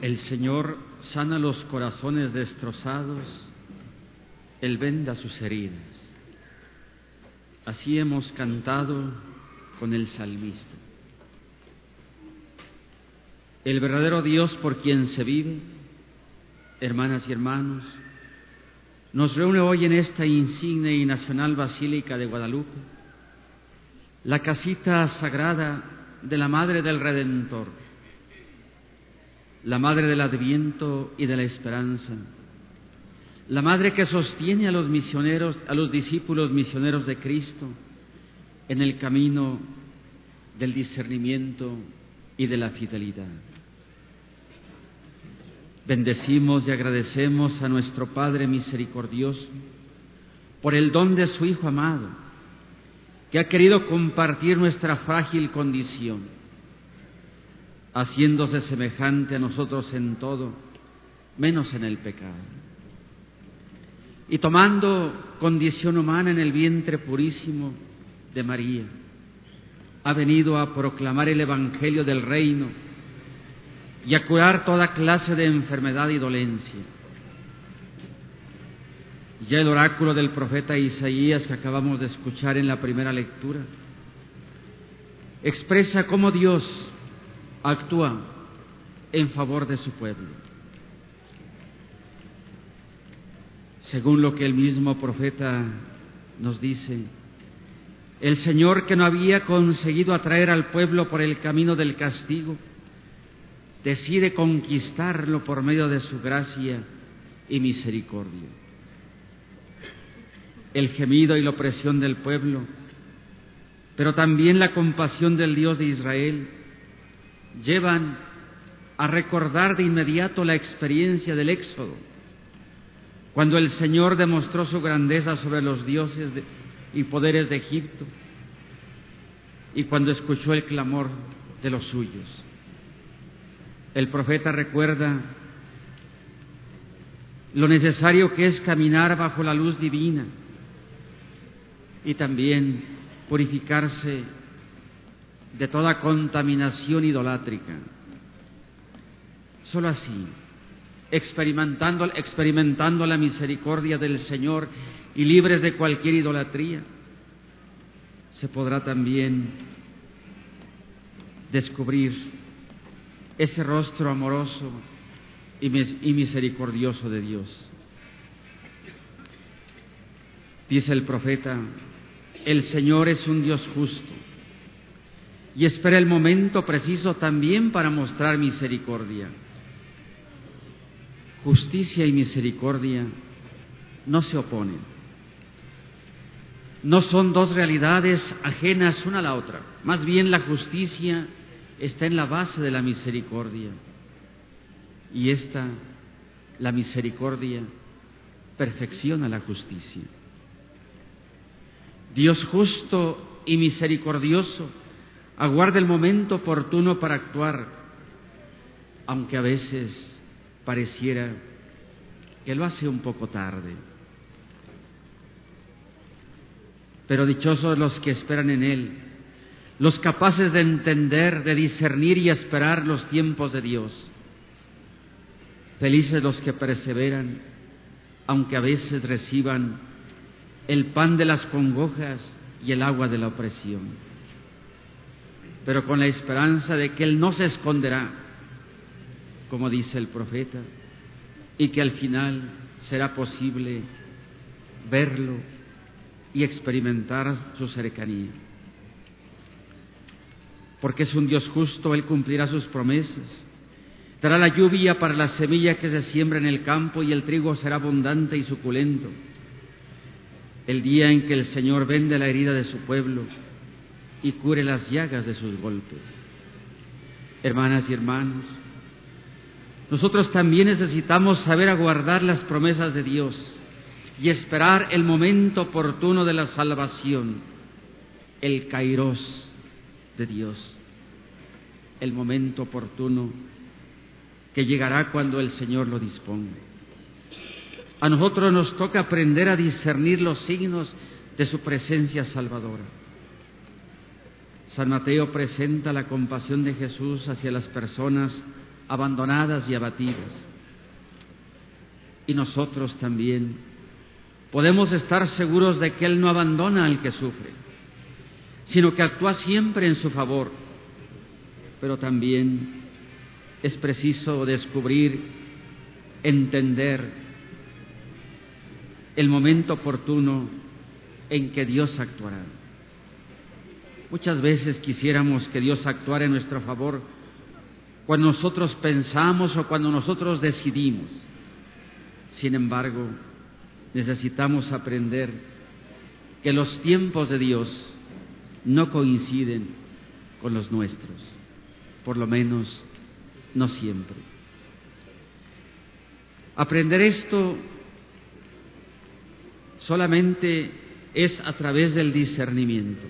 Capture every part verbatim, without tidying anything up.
El Señor sana los corazones destrozados, Él venda sus heridas. Así hemos cantado con el salmista. El verdadero Dios por quien se vive, hermanas y hermanos, nos reúne hoy en esta insigne y nacional Basílica de Guadalupe, la casita sagrada de la Madre del Redentor, la Madre del Adviento y de la Esperanza, la Madre que sostiene a los misioneros, a los discípulos misioneros de Cristo en el camino del discernimiento y de la fidelidad. Bendecimos y agradecemos a nuestro Padre misericordioso por el don de su Hijo amado, que ha querido compartir nuestra frágil condición, haciéndose semejante a nosotros en todo, menos en el pecado. Y tomando condición humana en el vientre purísimo de María, ha venido a proclamar el Evangelio del Reino y a curar toda clase de enfermedad y dolencia. Ya el oráculo del profeta Isaías que acabamos de escuchar en la primera lectura expresa cómo Dios actúa en favor de su pueblo. Según lo que el mismo profeta nos dice, el Señor, que no había conseguido atraer al pueblo por el camino del castigo, decide conquistarlo por medio de su gracia y misericordia. El gemido y la opresión del pueblo, pero también la compasión del Dios de Israel, llevan a recordar de inmediato la experiencia del Éxodo, cuando el Señor demostró su grandeza sobre los dioses de, y poderes de Egipto, y cuando escuchó el clamor de los suyos. El profeta recuerda lo necesario que es caminar bajo la luz divina y también purificarse de toda contaminación idolátrica. Solo así, experimentando, experimentando la misericordia del Señor y libres de cualquier idolatría, se podrá también descubrir ese rostro amoroso y misericordioso de Dios. Dice el profeta: el Señor es un Dios justo y espera el momento preciso también para mostrar misericordia. Justicia y misericordia no se oponen, no son dos realidades ajenas una a la otra. Más bien, la justicia está en la base de la misericordia, y esta, la misericordia, perfecciona la justicia. Dios justo y misericordioso aguarda el momento oportuno para actuar, aunque a veces pareciera que lo hace un poco tarde. Pero dichosos los que esperan en Él, los capaces de entender, de discernir y esperar los tiempos de Dios. Felices los que perseveran, aunque a veces reciban el pan de las congojas y el agua de la opresión, pero con la esperanza de que Él no se esconderá, como dice el profeta, y que al final será posible verlo y experimentar su cercanía. Porque es un Dios justo, Él cumplirá sus promesas, dará la lluvia para la semilla que se siembra en el campo, y el trigo será abundante y suculento. El día en que el Señor vende la herida de su pueblo y cure las llagas de sus golpes. Hermanas y hermanos, nosotros también necesitamos saber aguardar las promesas de Dios y esperar el momento oportuno de la salvación, el kairos de Dios, el momento oportuno que llegará cuando el Señor lo disponga. A nosotros nos toca aprender a discernir los signos de su presencia salvadora. San Mateo presenta la compasión de Jesús hacia las personas abandonadas y abatidas. Y nosotros también podemos estar seguros de que Él no abandona al que sufre, sino que actúa siempre en su favor. Pero también es preciso descubrir, entender el momento oportuno en que Dios actuará. Muchas veces quisiéramos que Dios actuara en nuestro favor cuando nosotros pensamos o cuando nosotros decidimos. Sin embargo, necesitamos aprender que los tiempos de Dios no coinciden con los nuestros, por lo menos no siempre. Aprender esto solamente es a través del discernimiento.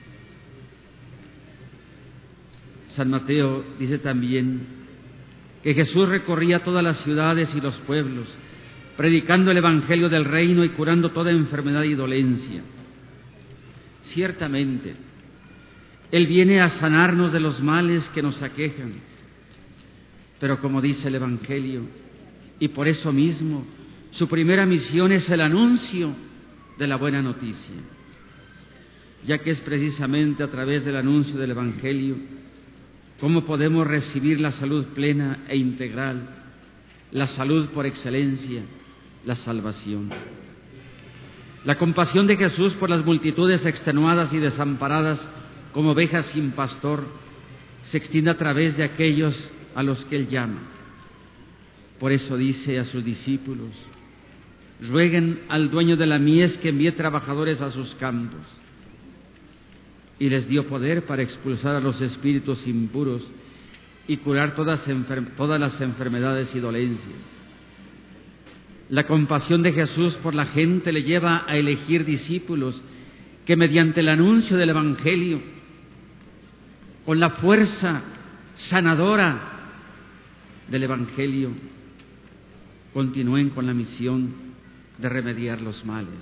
San Mateo dice también que Jesús recorría todas las ciudades y los pueblos, predicando el Evangelio del reino y curando toda enfermedad y dolencia. Ciertamente, Él viene a sanarnos de los males que nos aquejan, pero como dice el Evangelio, y por eso mismo, su primera misión es el anuncio de la buena noticia, ya que es precisamente a través del anuncio del Evangelio cómo podemos recibir la salud plena e integral, la salud por excelencia, la salvación. La compasión de Jesús por las multitudes extenuadas y desamparadas como ovejas sin pastor se extiende a través de aquellos a los que Él llama. Por eso dice a sus discípulos: rueguen al dueño de la mies que envíe trabajadores a sus campos. Y les dio poder para expulsar a los espíritus impuros y curar todas, enfer- todas las enfermedades y dolencias. La compasión de Jesús por la gente le lleva a elegir discípulos que mediante el anuncio del Evangelio, con la fuerza sanadora del Evangelio, continúen con la misión de remediar los males.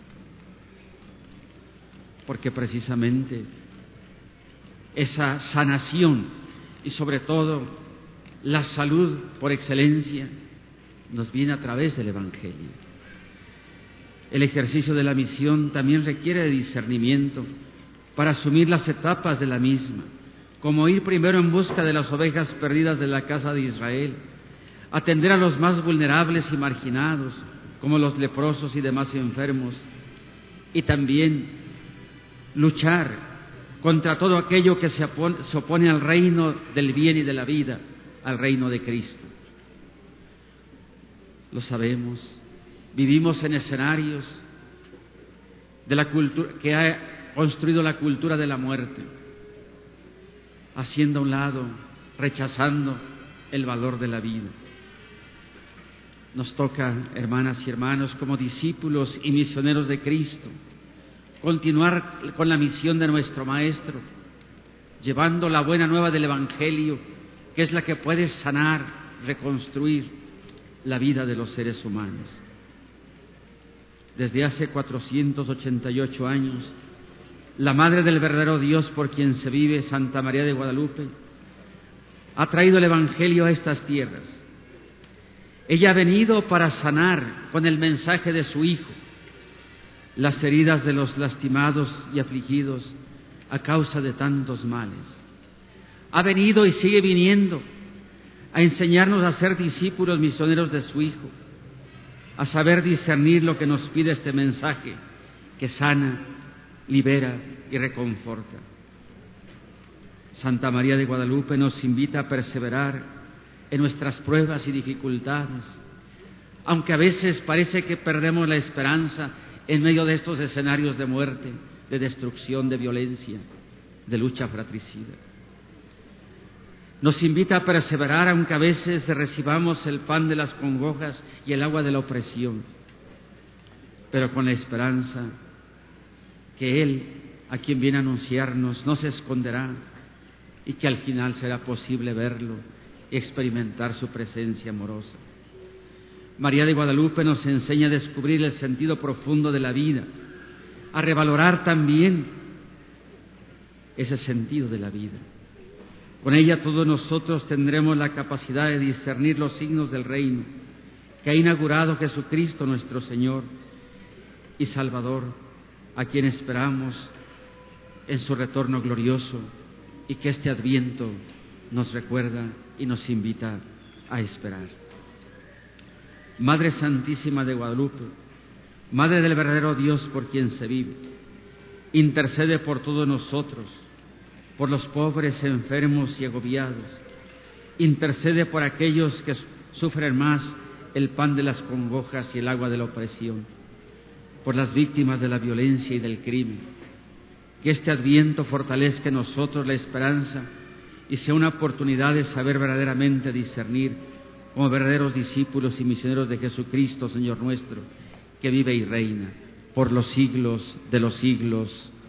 Porque precisamente esa sanación y sobre todo la salud por excelencia nos viene a través del Evangelio. El ejercicio de la misión también requiere de discernimiento para asumir las etapas de la misma, como ir primero en busca de las ovejas perdidas de la casa de Israel, atender a los más vulnerables y marginados, como los leprosos y demás enfermos, y también luchar contra todo aquello que se opone, se opone al reino del bien y de la vida, al reino de Cristo. Lo sabemos, vivimos en escenarios de la cultura que ha construido la cultura de la muerte, haciendo a un lado, rechazando el valor de la vida. Nos toca, hermanas y hermanos, como discípulos y misioneros de Cristo, continuar con la misión de nuestro Maestro, llevando la buena nueva del Evangelio, que es la que puede sanar, reconstruir la vida de los seres humanos. Desde hace cuatrocientos ochenta y ocho años, la Madre del verdadero Dios por quien se vive, Santa María de Guadalupe, ha traído el Evangelio a estas tierras. Ella ha venido para sanar con el mensaje de su Hijo las heridas de los lastimados y afligidos a causa de tantos males. Ha venido y sigue viniendo a enseñarnos a ser discípulos misioneros de su Hijo, a saber discernir lo que nos pide este mensaje que sana, libera y reconforta. Santa María de Guadalupe nos invita a perseverar en nuestras pruebas y dificultades, aunque a veces parece que perdemos la esperanza en medio de estos escenarios de muerte, de destrucción, de violencia, de lucha fratricida. Nos invita a perseverar aunque a veces recibamos el pan de las congojas y el agua de la opresión, pero con la esperanza que Él, a quien viene a anunciarnos, no se esconderá y que al final será posible verlo y experimentar su presencia amorosa. María de Guadalupe nos enseña a descubrir el sentido profundo de la vida, a revalorar también ese sentido de la vida. Con ella todos nosotros tendremos la capacidad de discernir los signos del reino que ha inaugurado Jesucristo nuestro Señor y Salvador, a quien esperamos en su retorno glorioso y que este Adviento nos recuerda y nos invita a esperar. Madre Santísima de Guadalupe, Madre del verdadero Dios por quien se vive, intercede por todos nosotros, por los pobres, enfermos y agobiados. Intercede por aquellos que sufren más el pan de las congojas y el agua de la opresión, por las víctimas de la violencia y del crimen. Que este Adviento fortalezca en nosotros la esperanza y sea una oportunidad de saber verdaderamente discernir como verdaderos discípulos y misioneros de Jesucristo, Señor nuestro, que vive y reina por los siglos de los siglos.